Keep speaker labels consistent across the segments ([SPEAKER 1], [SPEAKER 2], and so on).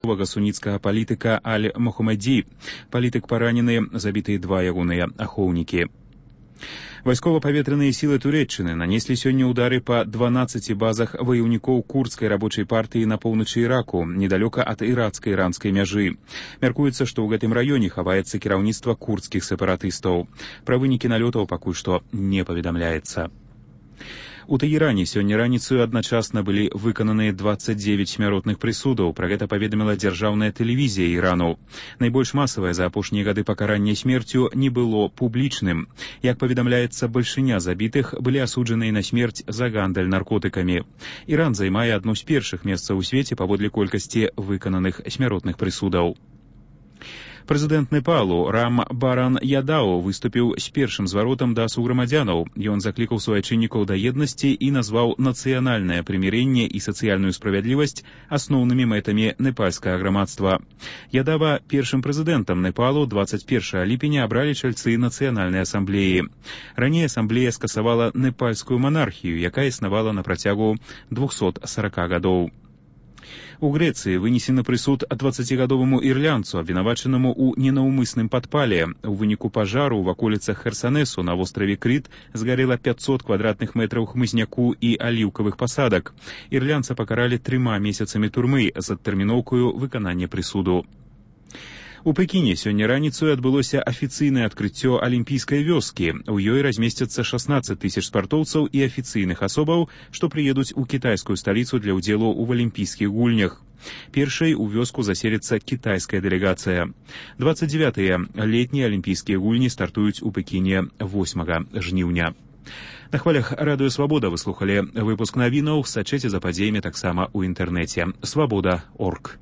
[SPEAKER 1] вясковага суніцкага палітыка Аль-Мухаммаді. Палітык паранены, забітыя 2 ягоныя ахоўнікі. Вайскова-паветраныя сілы Турэччыны нанеслі сёння ўдары па 12 базах ваяўнікоў курдскай рабочай партыі на поўначы Іраку, недалёка ад ірацка-іранскай мяжы. Мяркуецца, што ў гэтым раёне хаваецца кіраўніцтва курдскіх сепаратыстаў. Пра вынікі налётаў пакуль што не паведамляецца. У Тэгеране сёння раніцаю адначасна былі выкананыя 29 смяротных прысудаў. Пра гэта паведаміла дзяржаўная тэлевізія Ірану. Найбольш масавае за апошнія гады пакаранне смерцю не было публічным. Як паведамляецца, бальшыня забітых былі асуджаныя на смерць за гандаль наркотыкамі. Іран займае адно з першых месцаў у свеце паводле колькасці выкананых смяротных прысудаў. Прэзідэнт Непалу Рам Баран Ядау выступіў з першым зваротам да суграмадзянаў. Ён заклікаў суайчыннікаў да еднасці і назваў нацыянальнае прымірэнне і сацыяльную справядлівасць асноўнымі мэтамі непальскага грамадства. Ядава першым прэзідэнтам Непалу 21 ліпеня абралі чальцы нацыянальнай асамблеі. Раней асамблея скасавала непальскую манархію, якая існавала на працягу 240 гадоў. У Грэцыі вынесены прысуд 20гадоваму ірландцу, абвінавачанаму ў ненаўмысным падпале. У выніку пажару ў ваколіцах Херсанесу на востраве Крыт згарэла 500 квадратных метраў хмызняку і аліўкавых пасадак. Ірландца пакаралі 3 месяцамі турмы з адтэрміноўкаю выканання прысуду. У Пекіне сёння раніцаю адбылося афіцыйнае адкрыццё алімпійскай вёскі. У ёй размесцяцца 16 тысяч спартоўцаў і афіцыйных асобаў, што прыедуць у кітайскую сталіцу для ўдзелу ў алімпійскіх гульнях. Першай у вёску заселіцца кітайская дэлегацыя. 29-е летнія алімпійскія гульні стартуюць у Пекіне 8 жніўня. На хвалях Радыё Свабода вы слухалі выпуск навінаў, сачыце за падзеямі таксама ў інтэрнэце. Свабода.орг.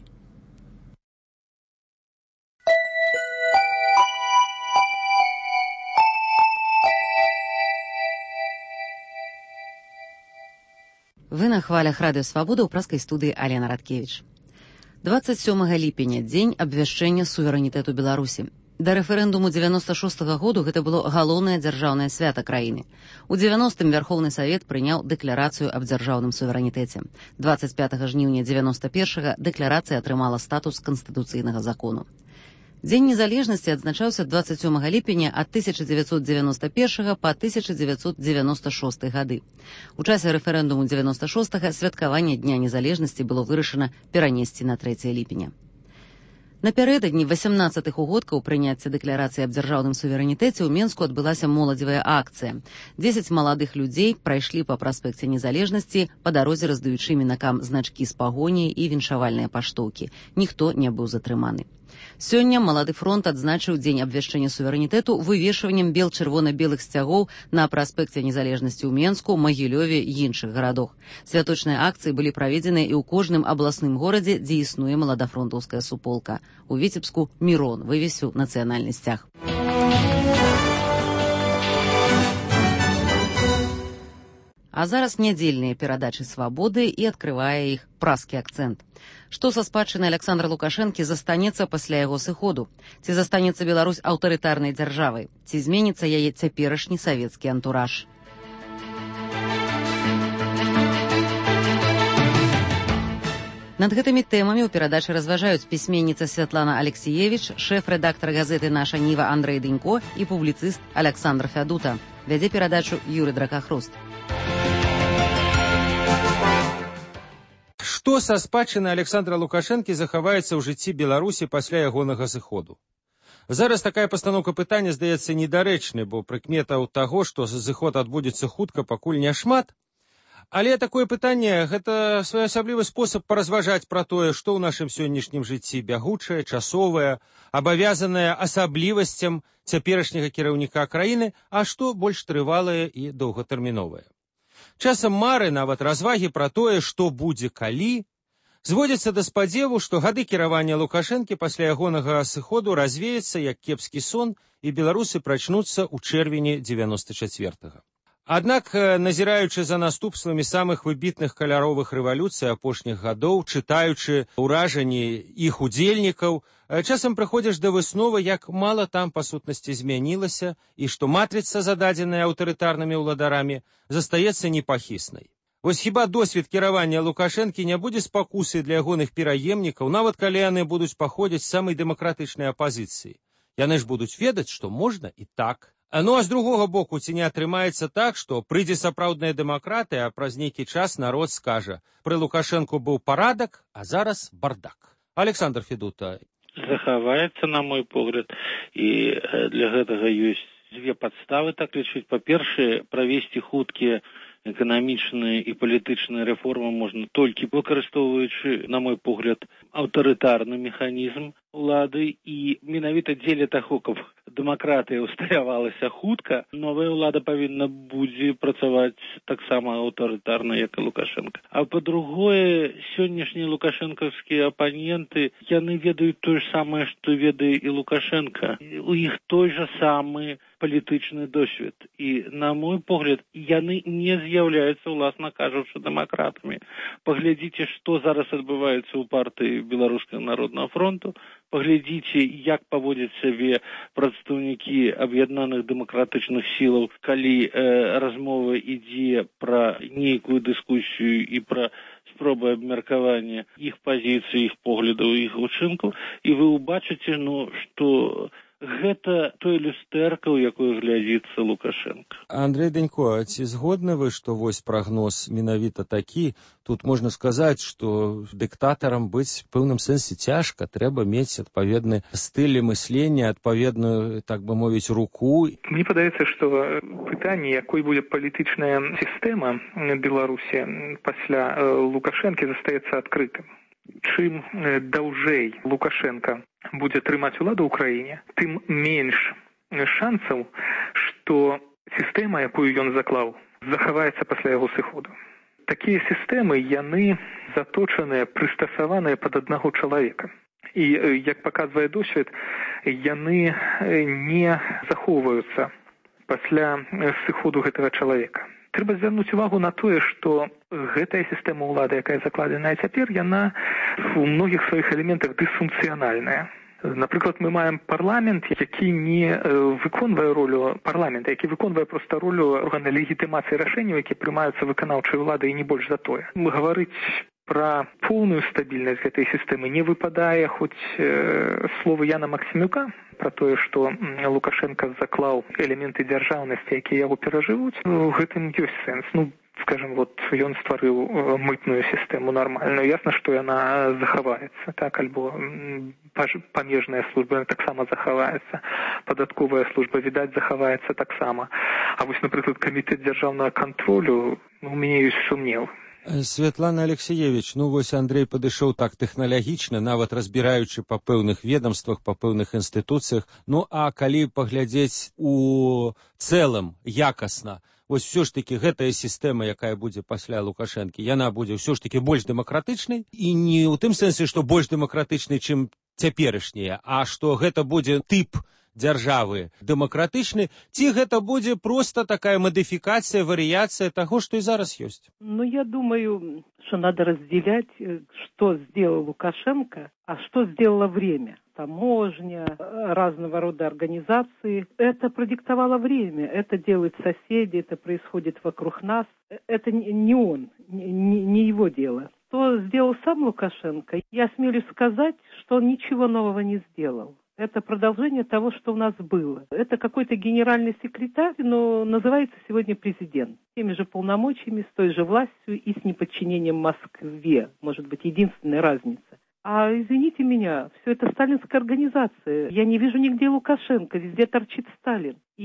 [SPEAKER 2] Вы на хвалях Радыё Свабода ў праскай студыі Алена Радкевіч. 27 ліпеня дзень абвяшчэння суверэнітэту Беларусі. Да рэферэндуму 96-го году гэта было галоўнае дзяржаўнае свята краіны. У 90-м Вярхоўны Савет прыняў дэкларацыю аб дзяржаўным суверэнітэце. 25 жніўня 91-го дэкларацыя атрымала статус канстытуцыйнага закону. Дзень незалежнасці адзначаўся 27 ліпеня ад 1991 па 1996 гады. У часе рэферэндуму 96-го святкаванне Дня незалежнасці было вырашана перанесці на 3 ліпеня. Напярэдадні 18-х угодкаў прыняцця дэкларацыі аб дзяржаўным суверэнітэце ў Менску адбылася моладзевая акцыя. 10 маладых людзей прайшлі па праспекце незалежнасці, па дарозе раздаючы мінакам значкі з пагоняй і віншавальныя паштоўкі. Ніхто не быў затрыманы. Сёння Малады фронт адзначыў дзень абвяшчэння суверэнітэту вывешваннем бел-чырвона-белых сцягоў на праспекце незалежнасці ў Менску, Магілёве і іншых гарадах. Святочныя акцыі былі праведзеныя і ў кожным абласным горадзе, дзе існуе маладафронтаўская суполка. У Віцебску Мірон вывесіў нацыянальны сцяг. А зараз нядзельныя перадачы «Свабоды» і адкрывае іх праскі акцэнт. Што са спадчыны Аляксандра Лукашэнкі застанецца пасля яго сыходу? Ці застанецца Беларусь аўтарытарнай дзяржавай? Ці зменіцца яе цяперашні савецкі антураж? Над гэтымі тэмамі ў перадачы разважаюць пісьменніца Святлана Алексіевіч, шэф-рэдактар газеты «Наша Ніва» Андрэй Дынько і публіцыст Аляксандр Фядута. Вядзе перадачу Юрый Дракахруст.
[SPEAKER 3] Што са спадчыны Аляксандра Лукашэнкі захаваецца ў жыцці Беларусі пасля ягонага сыходу? Зараз такая пастаноўка пытання здаецца недарэчнай, бо прыкметаў таго, што зыход адбудзецца хутка, пакуль няшмат. Але такое пытанне – гэта своеасаблівы спосаб паразважаць пра тое, што ў нашым сённяшнім жыцці бягучае, часовае, абавязанае асаблівасцям цяперашняга кіраўніка краіны, а што больш трывалае і доўгатэрміновае. Часам мары, нават развагі пра тое, што будзе калі, зводзяцца да спадзеву, што гады кіравання Лукашэнкі пасля ягонага сыходу развеяцца як кепскі сон, і беларусы прачнуцца ў чэрвені 94-го. Аднак, назіраючы за наступствамі самых выбітных каляровых рэвалюцый апошніх гадоў, чытаючы ўражанні іх удзельнікаў, часам прыходзіш да высновы, як мала там па сутнасці змянілася і што матрыца, зададзеная аўтарытарнымі ўладарамі, застаецца непахіснай. Вось хіба досвед кіравання Лукашэнкі не будзе спакусай для ягоных пераемнікаў, нават калі яны будуць паходзіць з самай дэмакратычнай апазіцыі. Яны ж будуць ведаць, што можна і так. Ну а з другога боку, ці не атрымаецца так, што прыйдзе сапраўдная дэмакратыя, а праз нейкі час народ скажа: пры Лукашэнку быў парадак, а зараз бардак. Александр Федута.
[SPEAKER 4] Захаваецца, на мой погляд, і для гэтага ёсць дзве падставы так лічыць. Па-першае, правесці хуткія эканамічныя і палітычныя рэформы можна толькі выкарыстоўваючы, на мой погляд, аўтарытарны механізм улады, і менавіта дзеля таго, каб дэмакратыя усталявалася хутка, новая ўлада павінна будзе працаваць таксама аўтарытарна, як і Лукашенко. А па-другое, сённяшнія лукашэнкаўскія апаненты, яны ведаюць тое ж самае, што ведае і Лукашенко. У іх той жа самы палітычны досвед. І, на мой погляд, яны не з'яўляюцца, уласна кажучы, дэмакратамі. Паглядзіце, што зараз адбываецца ў партыі Беларускага народнага фронту, паглядзіце, як паводзяць сябе прадстаўнікі аб'яднаных дэмакратычных сілаў, калі размова ідзе пра нейкую дыскусію і пра спробы абмеркавання іх пазіцый, іх поглядаў, іх учынкаў, і вы ўбачыце, што гэта той люстэрка, у якой глядзіцца Лукашенко.
[SPEAKER 3] Андрей Данько, ці згодны вы, што вось прагноз менавіта такі? Тут можна сказаць, што дыктатарам быць в пэўным сэнсе цяжка, трэба мець адпаведны стыль мыслення, адпаведную, так бы мовіць, руку.
[SPEAKER 5] Мне падаецца, што пытанне, якой будзе палітычная сістэма Беларусі пасля Лукашэнкі, застаецца адкрытым. Чым даўжэй Лукашенко будзе трымаць уладу ў краіне, тым менш шансаў, што сістэма, якую ён заклаў, захаваецца пасля яго сыходу. Такія сістэмы, яны заточаныя, прыстасаваныя пад аднаго чалавека. І, як паказвае досвед, яны не захоўваюцца пасля сыходу гэтага чалавека. Трэба звярнуць увагу на тое, што гэтая сістэма ўлады, якая закладзеная цяпер, яна у многіх сваіх элементах дысфункцыянальная. Напрыклад, мы маем парламент, які не выконвае ролю парламента, які выконвае проста ролю органа легітымацыі рашэнняў, які прымаюцца выканаўчай уладай, і не больш за тое. Гаварыць пра поўную стабільнасць гэтай сістэмы не выпадае хоць словы Яна Максімюка пра тое, што Лукашенко заклаў элементы дзяржаўнасці, якія яго перажывуць. У гэтым ёсць сэнс. Скажем, ён стварыў мытную сістэму нармальную. Ясна, што яна захаваецца, так, альбо памежная служба таксама захаваецца, падатковая служба, відаць, захаваецца таксама. А вось, напрыклад, камітэт дзяржаўнага кантролю, у мяне ёсць сумнеў.
[SPEAKER 3] Святлана Алексеевич, вось Андрей падышоў так тэхналагічна, нават разбіраючы па пэўных ведомствах, па пэўных інстытуцыях. А калі паглядзець у цэлым якасна, вось ўсё ж такі гэтая сістэма, якая будзе пасля Лукашэнкі, яна будзе ўсё ж такі больш дэмакратычнай, і не ў тым сэнсе, што больш дэмакратычнай, чым цяперашняя, а што гэта будзе тып дзяржавы дэмакратычны, ці гэта будзе проста такая модификация, вариация того, что и зараз есть?
[SPEAKER 6] Я думаю, что надо разделять, что сделал Лукашенко, а что сделало время. Таможня, разного рода организации. Это продиктовало время, это делают соседи, это происходит вокруг нас. Это не он, не его дело. Что сделал сам Лукашенко, я осмелюсь сказать, что он ничего нового не сделал. Это продолжение того, что у нас было. Это какой-то генеральный секретарь, но называется сегодня президент. С теми же полномочиями, с той же властью и с неподчинением Москве. Может быть, единственная разница. А извините меня, все это сталинская организация. Я не вижу нигде Лукашенко, везде торчит Сталин. И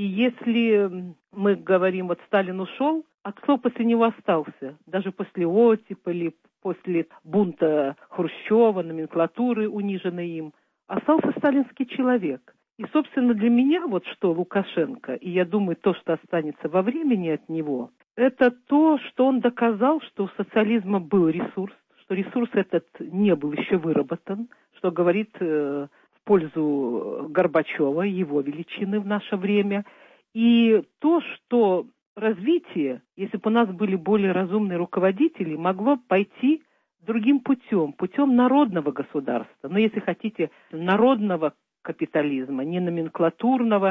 [SPEAKER 6] если мы говорим, Сталин ушел, а кто после него остался? Даже после оттепели, после бунта Хрущева, номенклатуры, униженной им. Остался сталинский человек. И, собственно, для меня что Лукашенко, и я думаю, то, что останется во времени от него, это то, что он доказал, что у социализма был ресурс, что ресурс этот не был еще выработан, что говорит в пользу Горбачева, его величины в наше время. И то, что развитие, если бы у нас были более разумные руководители, могло пойти другим путем народного государства, если хотите, народного капитализма, не номенклатурного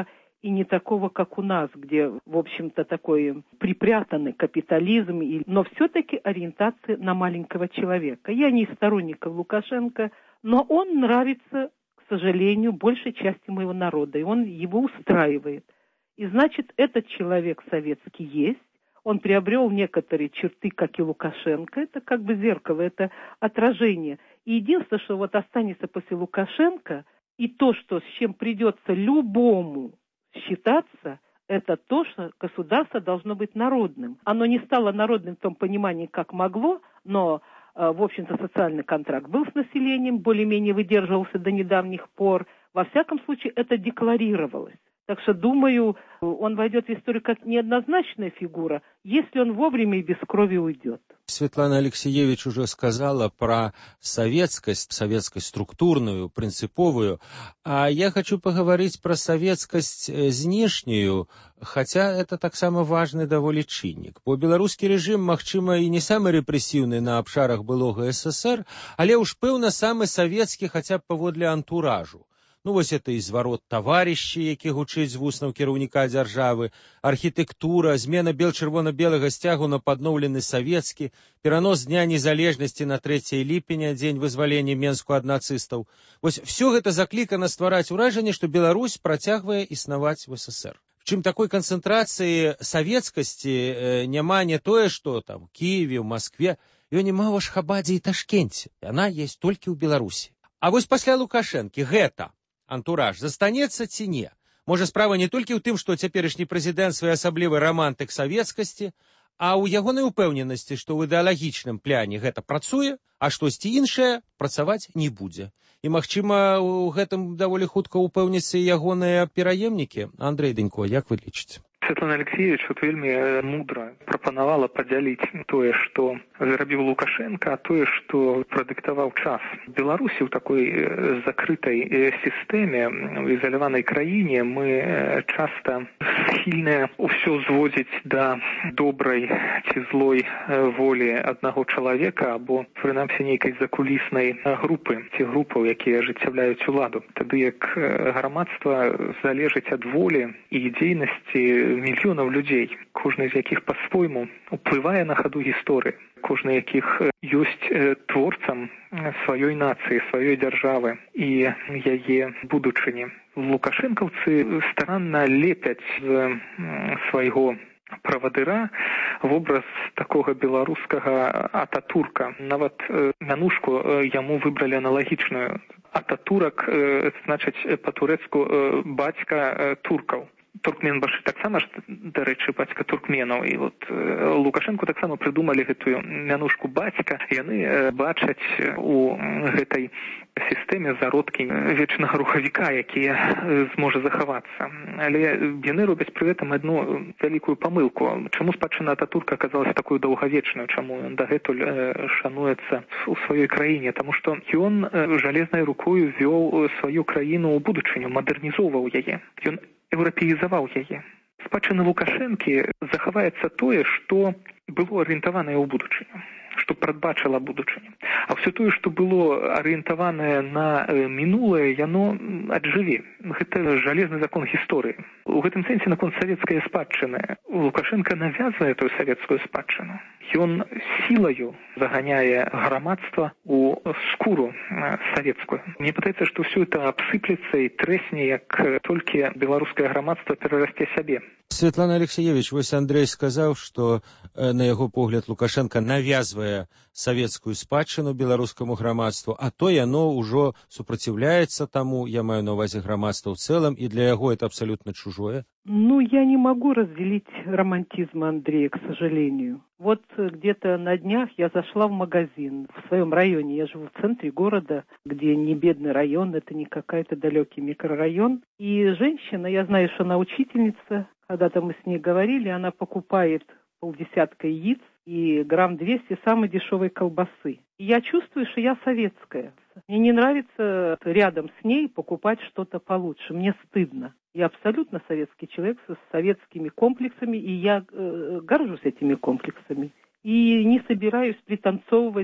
[SPEAKER 6] и не такого, как у нас, где, в общем-то, такой припрятанный капитализм, но все-таки ориентация на маленького человека. Я не из сторонников Лукашенко, но он нравится, к сожалению, большей части моего народа, и он его устраивает. И значит, этот человек советский есть, он приобрел некоторые черты, как и Лукашенко, это как бы зеркало, это отражение. И единственное, что вот останется после Лукашенко, и то, что с чем придется любому считаться, это то, что государство должно быть народным. Оно не стало народным в том понимании, как могло, но, в общем-то, социальный контракт был с населением, более-менее выдерживался до недавних пор. Во всяком случае, это декларировалось. Так что, думаю, он войдет в историю как неоднозначная фигура, если он вовремя и без крови уйдет.
[SPEAKER 3] Светлана Алексеевич уже сказала про советскость структурную, принциповую, а я хочу поговорить про советскость знешнюю, хотя это таксама важны даволі чыннік. Бо беларускі рэжым, магчыма, і не самы рэпрэсіўны на абшарах былога СССР, але ўж пэўна самы савецкі хаця б паводле антуражу. Ну, вось это і зварот таварыщі, які гучыць з вуснаў кіраўніка дзяржавы, архітэктура, змена бел-чырвона-белага сцягу на падноўлены савецкі, перанос Дня незалежнасці на 3 ліпеня, дзень вызвалення Менску ад нацыстаў. Вось всё гэта заклікана ствараць уражанне, што Беларусь працягвае існаваць в СССР. Чым такой канцэнтрацыі савецкасці няма не тое, што там Кіеве, ў Маскве, ёй няма ў Ашхабадзе і Ташкенце. Яна есть толькі ў Беларусі. А вось пасля Лукашэнкі гэта антураж застанецца ці не? Можа, справа не толькі ў тым, што цяперашні прэзідэнт своеасаблівы рамантык савецкасці, а ў ягонай упэўненасці, што ў ідэалагічным пляне гэта працуе, а штосьці іншае працаваць не будзе. І, магчыма, у гэтым даволі хутка упэўніцца і ягоныя пераемнікі. Андрэй Дэнько, як вы лічыце?
[SPEAKER 5] Светлана Алексеевич вот вельмі мудра прапанавала падзяліць тое, што зрабіў Лукашенко, а тое, што прадыктаваў час. Беларусі ў такой закрытай сістэме, у ізаляванай краіне мы часта схільныя ўсё зводзіць да добрай ці злой волі аднаго чалавека або, прынамсі, нейкай закуліснай групы ці групаў, якія ажыццяўляюць уладу. Тады як грамадства залежыць ад волі і дзейнасці мільёнаў людзей, кожны з якіх па-свойму уплывае на хаду гісторыі, кожны з якіх ёсць творцам сваёй нацыі, сваёй дзяржавы і яе будучыні. Лукашэнкаўцы старанна лепяць з свайго правадыра вобраз такога беларускага Ататурка. Нават мянушку яму выбралі аналагічную. Ататурак, значыць, па-турэцку бацька туркаў. Туркменбашы таксама ж, дарэчы, бацька туркменаў. І вот Лукашэнку таксама прыдумалі гэтую мянушку бацька. Яны бачаць у гэтай сістэме зародкі вечнага рухавіка, які зможа захавацца. Але яны робяць пры гэтым адну вялікую памылку. Чаму спадчына Ататурка аказалася такой даўгавечнай? Чаму ён дагэтуль шануецца ў сваёй краіне? Таму што ён жалезнай рукою вёў сваю краіну ў будучыню, мадэрнізоўваў яе. Ён еўрапеізаваў яе. Спадчына Лукашэнкі захаваецца тое, што было арыентаванае ў будучыню, што прадбачыла будучыню. А ўсё тое, што было арыентаванае на мінулае, яно аджыве. Гэта жалезны закон гісторыі. У гэтым сэнсе наконт савецкай спадчыны Лукашенко навязвае тую савецкую спадчыну. Ён сілаю заганяе грамадства ў скуру савецкую. Мне падаецца, што ўсё это абсыплецца і трэсне, як толькі беларускае грамадства перарасце сябе.
[SPEAKER 3] Светлана Алексеевич, вось Андрей сказаў, што на яго погляд Лукашенко навязвае савецкую спадчыну беларускаму грамадству, а то яно ўжо супраціўляецца таму, я маю на ўвазе грамадства ў цэлым, і для яго это абсолютно чужое.
[SPEAKER 6] Ну, я не могу разделить романтизм Андрея, к сожалению. Вот где-то на днях я зашла в магазин в своем районе. Я живу в центре города, где не бедный район, это не какой-то далекий микрорайон. И женщина, я знаю, что она учительница, когда-то мы с ней говорили, она покупает 50 яиц и грамм 200 самой дешевой колбасы. И я чувствую, что я советская. Мне не нравится рядом с ней покупать что-то получше. Мне стыдно. Я абсолютно советский человек с советскими комплексами, и я горжусь этими комплексами. И не собираюсь пританцовывать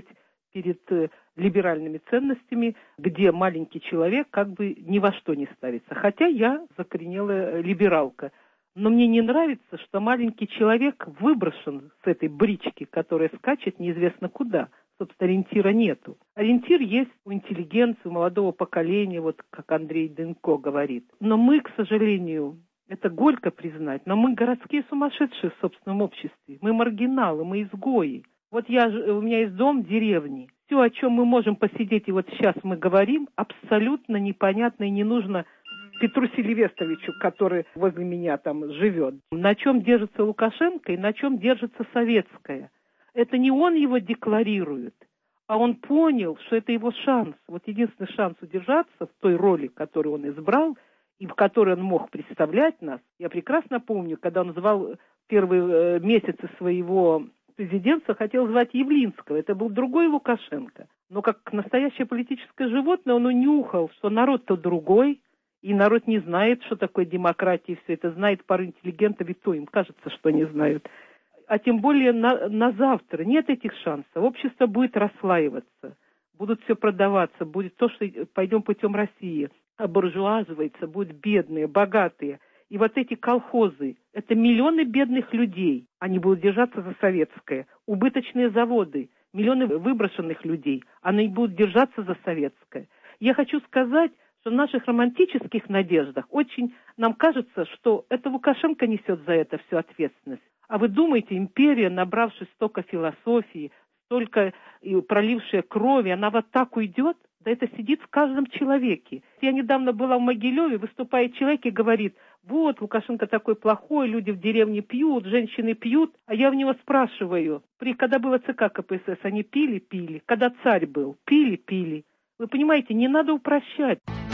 [SPEAKER 6] перед либеральными ценностями, где маленький человек как бы ни во что не ставится. Хотя я закоренелая либералка. Но мне не нравится, что маленький человек выброшен с этой брички, которая скачет неизвестно куда. Собственно, ориентира нету. Ориентир есть у интеллигенции, у молодого поколения, вот как Андрей Дынко говорит. Но мы, к сожалению, это горько признать, но мы городские сумасшедшие в собственном обществе. Мы маргиналы, мы изгои. Вот у меня есть дом в деревне. Все, о чем мы можем посидеть, и вот сейчас мы говорим, абсолютно непонятно и не нужно Петру Селивестровичу, который возле меня там живет. На чем держится Лукашенко и на чем держится советское. Это не он его декларирует, а он понял, что это его шанс. Вот единственный шанс удержаться в той роли, которую он избрал, и в которой он мог представлять нас. Я прекрасно помню, когда он звал первые месяцы своего президентства, хотел звать Явлинского. Это был другой Лукашенко. Но как настоящее политическое животное он унюхал, что народ-то другой, и народ не знает, что такое демократия, и все это знает пара интеллигентов, и то им кажется, что не знают. А тем более на завтра нет этих шансов. Общество будет расслаиваться, будут все продаваться, будет то, что пойдем путем России. Обуржуазывается, будут бедные, богатые. И вот эти колхозы, это миллионы бедных людей, они будут держаться за советское. Убыточные заводы, миллионы выброшенных людей, они будут держаться за советское. Я хочу сказать, что в наших романтических надеждах очень нам кажется, что это Лукашенко несет за это всю ответственность. А вы думаете, империя, набравшись столько философии, столько пролившая крови, она вот так уйдет? Да это сидит в каждом человеке. Я недавно была в Могилеве, выступает человек и говорит, вот, Лукашенко такой плохой, люди в деревне пьют, женщины пьют. А я у него спрашиваю, когда было ЦК КПСС, они пили? Когда царь был, пили? Вы понимаете, не надо упрощать.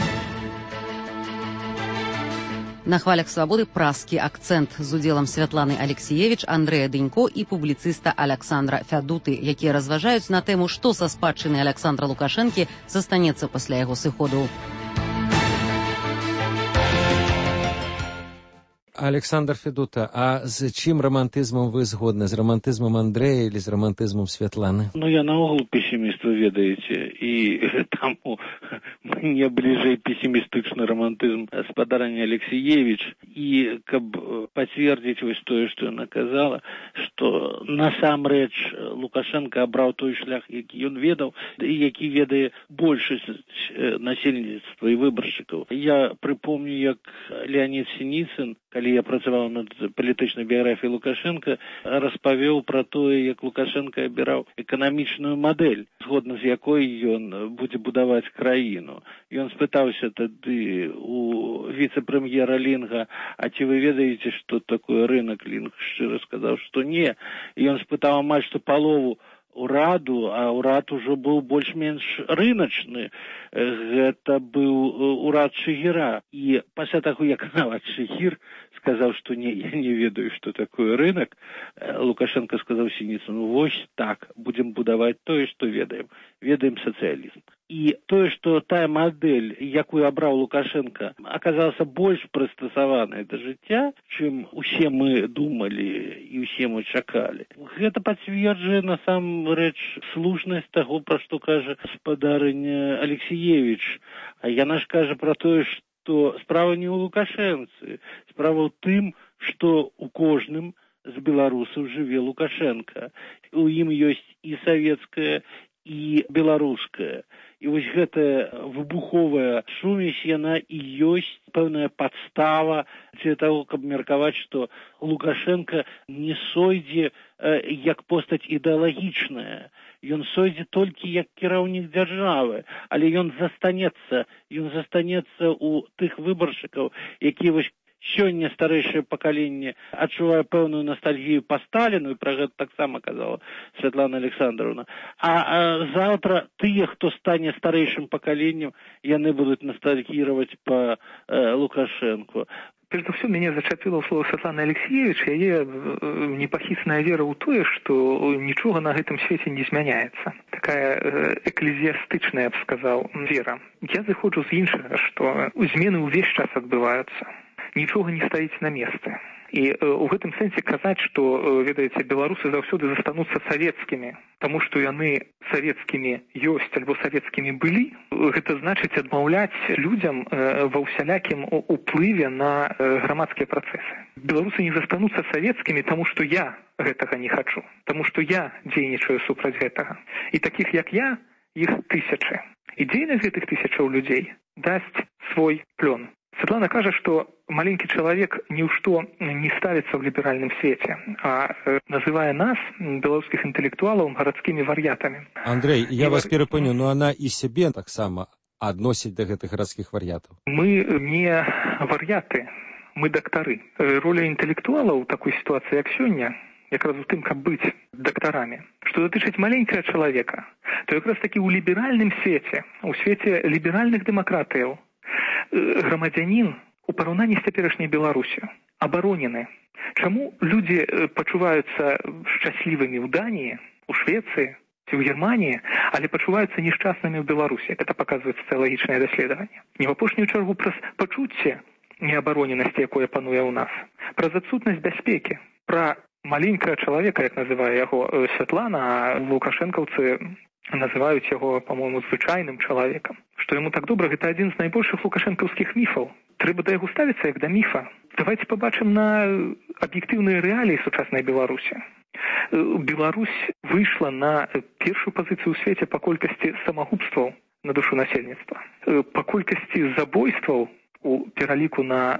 [SPEAKER 2] На хвалях свабоды праскі акцэнт з удзелам Святланы Алексіевіч, Андрэя Дынько і публіцыста Аляксандра Фядуты, якія разважаюць на тэму, што са спадчыны Аляксандра Лукашэнкі застанецца пасля яго сыходу.
[SPEAKER 3] Александр Федута, а з чым романтызмам вы згодны? З романтызмам Андрэя или з романтызмам Святланы?
[SPEAKER 4] Ну, я наогул пессимист, вы ведаеце, і таму мне бліжэй пессимістычны романтызм спадарня Алексіевіч, і каб пацвердзіць вось тое, што яна казала, што насамрэч Лукашенко абраў той шлях, які ён ведаў, і які ведае большасць насельніцтва і выбаршчыкаў. Я прыпомню, як Леонид Синицын, калі я працаваў над палітычнай біяграфіяй Лукашенка, распавёў пра тое, як Лукашенко абіраў эканамічную мадэль, згодна з якой ён будзе будаваць краіну. Ён спытаўся тады у віцэ-прэм'ера Лінга, а ці вы ведаеце, што такое рынок? Лінг шчыра сказаў, што не. І ён спытаў амаль што палову ураду, а урад ужо быў больш-менш рыначны. Гэта быў урад Шыгіра. І пасля таго, як нават Шыгір сказаў, што не, я не ведаю, што такое рынок, Лукашенко сказаў Синицыну, вось так, будзем будаваць тое, што ведаем. Ведаем сацыялізм. І тое, што тая мадэль, якую абраў Лукашенко, аказалася больш прыстасаваная да жыцця, чым усе мы думалі і усе мы чакалі. Гэта пацверджае насамрэч слушнасць таго, пра што кажа спадарыня Алексіевіч. А яна ж кажа пра тое, што справа не ў Лукашэнцы, справа ў тым, што у кожным з беларусаў жыве Лукашенко. У ім ёсць і савецкая, і беларуская. І вось гэтая выбуховая сумесь, яна і ёсць пэўная падстава для таго, каб меркаваць, што Лукашенко не сойдзе як постаць ідэалагічная. Ён сойдзе толькі як кіраўнік дзяржавы, але ён застанецца ў тых выбаршчыкаў, якія вось сёння старэйшае пакаленне адчувае пэўную ностальгію па Сталіну, і пра гэта таксама казала Святлана Александровна. А заўтра тыя, хто стане старэйшым пакаленнем, яны будуць ностальгировать по Лукашенко.
[SPEAKER 5] Прежде всего, меня зачапило слово Светланы Алексеевич, яе непахісная вера ў тое, што нічога на гэтым свеце не змяняецца. Такая эклезіастычная, я б сказаў, вера. Я зыходжу з іншага, што змены ўвесь час адбываюцца. Нічога не стаіць на месцы. І ў гэтым сэнсе казаць, што, ведаеце, беларусы заўсёды застануцца савецкімі, таму што яны савецкімі ёсць альбо савецкімі былі, гэта значыць адмаўляць людзям ва ўсялякім уплыве на грамадскія працэсы. Беларусы не застануцца савецкімі, таму што я гэтага не хачу, таму што я дзейнічаю супраць гэтага. І такіх, як я, іх тысячы. І дзейнасць гэтых тысячаў людзей дасць свой плён. Светлана кажа, што маленькі чалавек ні ў што не ставіцца ў ліберальным свеце, а называе нас, беларускіх інтэлектуалаў, гарадскімі вар'ятамі.
[SPEAKER 3] Андрей, я вас перапыню, но она і сябе таксама адносіць да гэтых гарадскіх вар'ятаў.
[SPEAKER 5] Мы не вар'яты, мы дактары. Роля інтэлектуалаў у такой сітуацыі, як сёння, якраз у тым, каб быць дактарамі. Што датычыць маленькага чалавека, то якраз такі ў ліберальным свеце, у свеце ліберальных дэмакратыяў, грамадзянін у параўнанні з цяперашняй Беларусю абаронены. Чаму людзі пачуваюцца шчаслівымі ў Даніі, у Швецыі ці ў Германіі, але пачуваюцца нешчаснымі ў Беларусі? Гэта паказвае сацыялагічнае даследаванне. Не ў апошнюю чаргу праз пачуцце неабароненасці, якое пануе ў нас, праз адсутнасць бяспекі, пра маленькага чалавека, як называе яго Святлана, а лукашэнкаўцы называюць яго, па-моему, звычайным чалавекам. Што яму так добра, гэта адзін з найбольшых лукашэнкаўскіх міфаў. Трэба да яго ставіцца як да міфа. Давайте пабачым на аб'ектыўныя рэаліі сучаснай Беларусі. Беларусь выйшла на першую пазіцыю ў свеце па колькасці самагубстваў на душу насельніцтва. Па колькасці забойстваў у пераліку на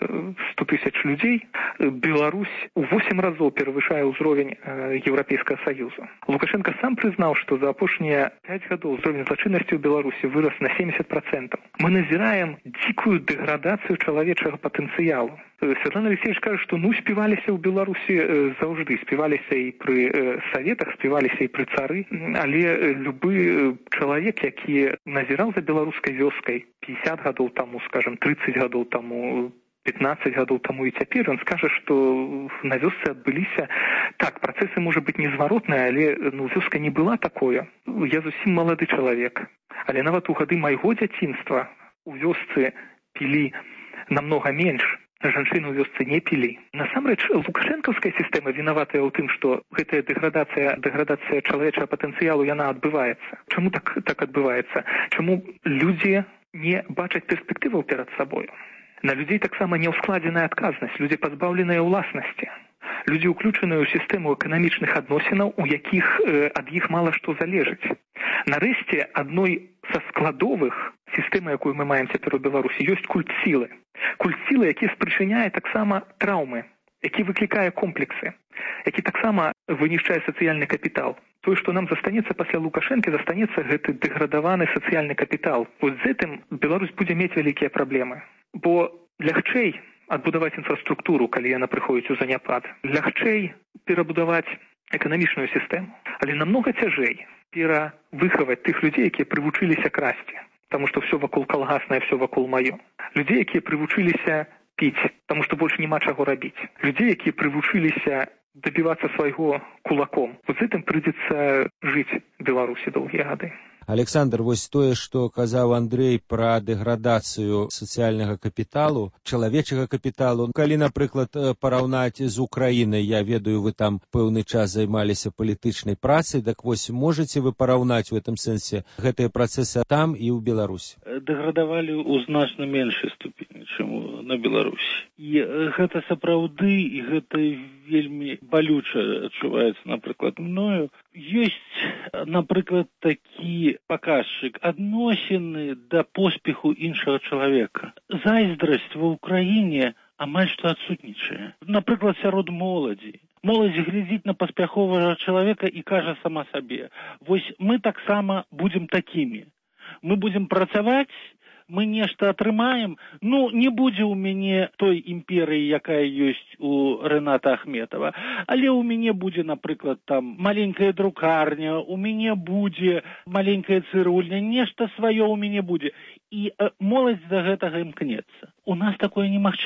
[SPEAKER 5] 100 тысяч людзей Беларусь у 8 разоў перавышае ўзровень Еўрапейскага Саюза. Лукашенко сам прызнаў, што за апошнія 5 гадоў ўзровень злачыннасці ў Беларусі вырас на 70%. Мы назіраем дзікую дэградацыю чалавечага патэнцыялу. Святлана Алексеевич кажа, што спяваліся ў Беларусі заўжды, спяваліся і пры саветах, спяваліся і пры цары, але любы чалавек, які назіраў за беларускай вёскай 50 гадоў таму, скажем, 30 гадоў таму, 15 гадоў таму і цяпер, ён скажа, што на вёсцы адбыліся, так, працэсы можа быць незваротныя, але вёска не была такое. Я зусім малады чалавек, але нават у гады майго дзяцінства у вёсцы пілі намнога менш, жанчыны ў вёсцы не пілі. Насамрэч, лукашэнкаўская сістэма вінаватая ў тым, што гэтая дэградацыя чалавечага патэнцыялу, яна адбываецца. Чаму так адбываецца? Чаму людзі не бачаць перспектываў перад сабою? На людзей таксама неўскладзеная адказнасць, людзі пазбаўленыя ўласнасці. Людзі ўключаныя ў сістэму эканамічных адносінаў, у якіх ад іх мала што залежыць. Нарэшце, адной са складовых сістэмы, якую мы маем цяпер у Беларусі, ёсць культ сілы. Культ сілы, які спрычыняе таксама траўмы, які выклікае комплексы, які таксама вынішчае сацыяльны капітал. Тое, што нам застанецца пасля Лукашэнкі, застанецца гэты дэградаваны сацыяльны капітал. Вось з гэтым Беларусь будзе мець вялікія праблемы. Бо лягчэй адбудаваць інфраструктуру, калі яна прыходзіць у заняпад. Лягчэй перабудаваць эканамічную сістэму. Але намнога цяжэй перавыхаваць тых людзей, якія прывучыліся красці. Таму што ўсё вакол калгаснае, ўсё вакол маё. Людзей, якія прывучыліся піць, таму што больш няма чаго рабіць. Людзей, якія прывучыліся дабівацца свайго кулаком. Вот з гэтым прыйдзецца жыць Беларусі доўгія гады.
[SPEAKER 3] Александр, вось тое, што казаў Андрей пра дэградацыю сацыяльнага капіталу, чалавечага капіталу. Калі, напрыклад, параўнаць з Украінай, я ведаю, вы там пэўны час займаліся палітычнай працай, так вось можаце вы параўнаць у гэтым сэнсе гэтыя працэсы там і ў Беларусі?
[SPEAKER 4] Дэградавалі ў значна меншай ступені, чым на Беларусі. І гэта сапраўды, і гэта вельмі балюча адчуваецца, напрыклад, мною. Ёсць, напрыклад, такі паказчык адносіны да поспеху іншага чалавека. Зайздрасць ва ўкраіне амаль што адсутнічае. Напрыклад, сярод моладзі. Моладзь глядзіць на паспяховага чалавека і кажа сама сабе: вось мы таксама будзем такімі. Мы будзем працаваць, мы нешта атрымаем, не будзе ў мяне той імперыі, якая ёсць у Рэната Ахметова, але ў мяне будзе, напрыклад, там маленькая друкарня, у мяне будзе маленькая цырульня, нешта сваё ў мяне будзе. І моладзь да гэтага імкнецца. У нас такое немагчыма.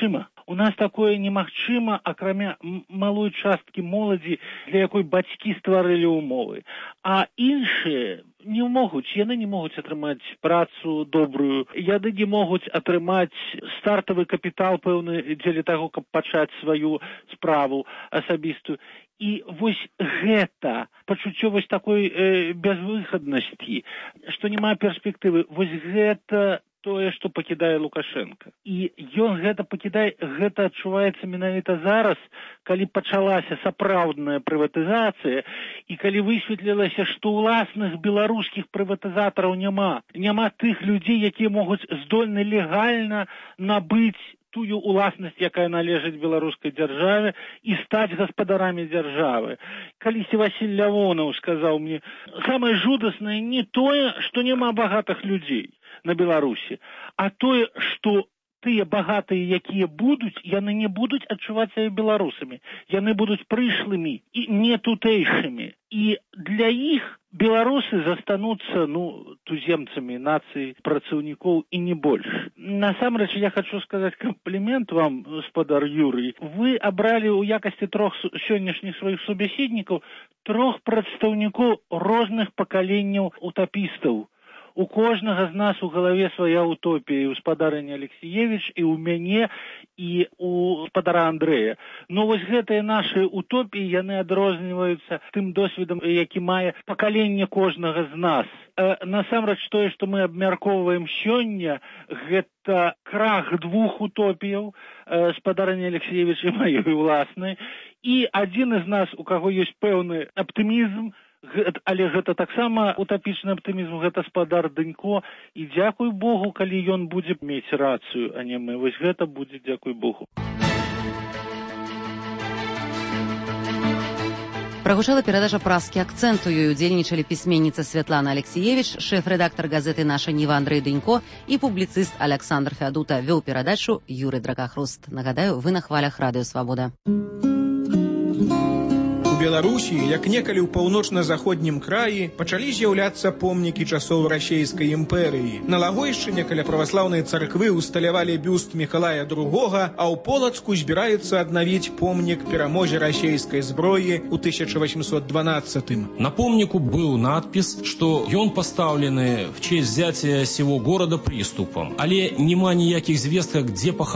[SPEAKER 4] У нас такое немагчыма, акрамя малой часткі моладзі, для якой бацькі стварылі ўмовы. А іншыя не могуць, яны не могуць атрымаць працу добрую, яны не могуць атрымаць стартавы капітал пэўны дзеля таго, каб пачаць сваю справу асабістую. І вось гэта пачуццё вось такой безвыхаднасці, што няма перспектывы, вось гэта тое, што пакідае Лукашенко. І ён гэта пакідае, гэта адчуваецца менавіта зараз, калі пачалася сапраўдная прыватызацыя і калі высветлілася, што ўласных беларускіх прыватызатараў няма. Няма тых людзей, якія могуць здольны легальна набыць тую уласнасць, якая належыць беларускай дзяржаве, і стаць гаспадарамі дзяржавы. Калісьці Васіль Лявонаў сказаў мне, самае жудаснае не тое, што няма багатых людзей на Беларусі, а тое, што тыя багатыя, якія будуць, яны не будуць адчуваць сябе беларусамі. Яны будуць прышлымі і не тутэйшымі. І для іх беларусы застануцца, туземцамі нацыі працаўнікоў і не больш. Насамрэч, я хочу сказаць комплімент вам, гаспадар Юрый. Вы абралі ў якасці 3 сённяшніх сваіх субяседнікаў 3 прадстаўнікоў розных пакаленняў утапістаў. У кожнага з нас у галаве свая утопія, і ў гаспадарыні Алексіевіч, і ў мяне, і ў гаспадара Андрэя. Но вось гэтыя нашы утопіі, яны адрозніваюцца тым досведам, які мае пакаленне кожнага з нас. Насамрэч, тое, што мы абмяркоўваем сёння, гэта крах 2 утопіяў, гаспадарыні Алексіевіч і маёй уласнай, і адзін з нас, у каго ёсць пэўны аптымізм, але гэта таксама утапічны аптымізм, гэта гаспадар Дынько, і дзякуй Богу, калі ён будзе мець рацыю, а не мы. Вось гэта будзе, дзякуй Богу.
[SPEAKER 2] Прагучала перадача «Празкі акцэнт». У ёй удзельнічалі пісьменніца Святлана Алексіевіч, шэф-рэдактар газеты «Наша Ніва» Андрэй Дынько і публіцыст Аляксандр Феадута. Вёў перадачу Юрый Дракахруст. Нагадаю, вы на хвалях Радыё Свабода.
[SPEAKER 7] У Беларусі, як некалі ў паўночна-заходнім краі, пачалі з'яўляцца помнікі часоў расейскай імперыі. На Лагойшчыне каля праваслаўнай царквы усталявалі бюст Мікалая II, а ў Полацку збіраецца аднавіць помнік перамозе расейскай зброі ў 1812-м.
[SPEAKER 8] На помніку быў надпіс, што ён пастаўлены в честь взятия сего города приступом, але няма ніякіх звестак, дзе пахаваны